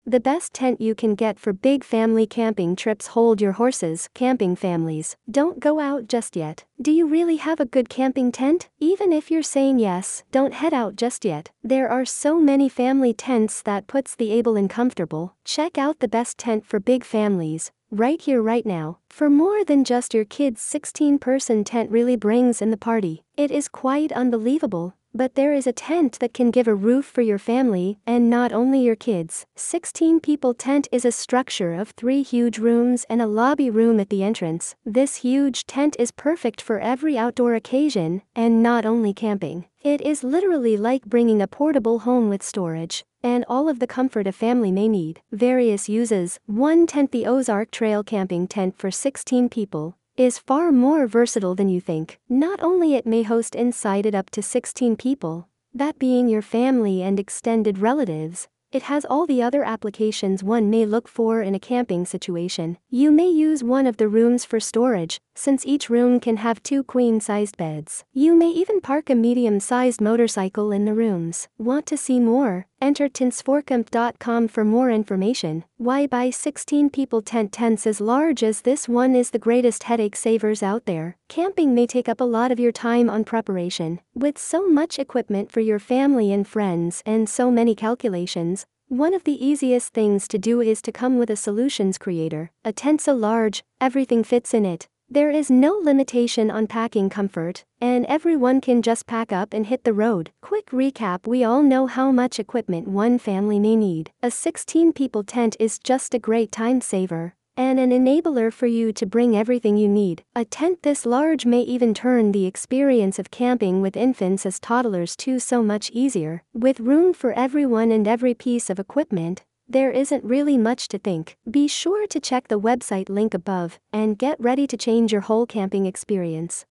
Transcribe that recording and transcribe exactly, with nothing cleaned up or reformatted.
The best tent you can get for big family camping trips. Hold your horses, camping families. Don't go out just yet. Do you really have a good camping tent? Even if you're saying yes, don't head out just yet. There are so many family tents that puts the able in comfortable. Check out the best tent for big families right here right now. For more than just your kids, sixteen person tent really brings in the party. It is quite unbelievable. But there is a tent that can give a roof for your family, and not only your kids. sixteen people tent is a structure of three huge rooms and a lobby room at the entrance. This huge tent is perfect for every outdoor occasion, and not only camping. It is literally like bringing a portable home with storage and all of the comfort a family may need. Various uses. one tent. The Ozark Trail camping tent for sixteen people is far more versatile than you think. Not only it may host inside it up to sixteen people, that being your family and extended relatives, it has all the other applications one may look for in a camping situation. You may use one of the rooms for storage, since each room can have two queen-sized beds. You may even park a medium-sized motorcycle in the rooms. Want to see more? Enter tents for camp dot com for more information. Why buy sixteen people tent? Tents as large as this one is the greatest headache savers out there. Camping may take up a lot of your time on preparation. With so much equipment for your family and friends and so many calculations, one of the easiest things to do is to come with a solutions creator. A tent so large, everything fits in it. There is no limitation on packing comfort, and everyone can just pack up and hit the road. Quick recap: we all know how much equipment one family may need. A sixteen people tent is just a great time saver and an enabler for you to bring everything you need. A tent this large may even turn the experience of camping with infants as toddlers to so much easier. With room for everyone and every piece of equipment, there isn't really much to think. Be sure to check the website link above and get ready to change your whole camping experience.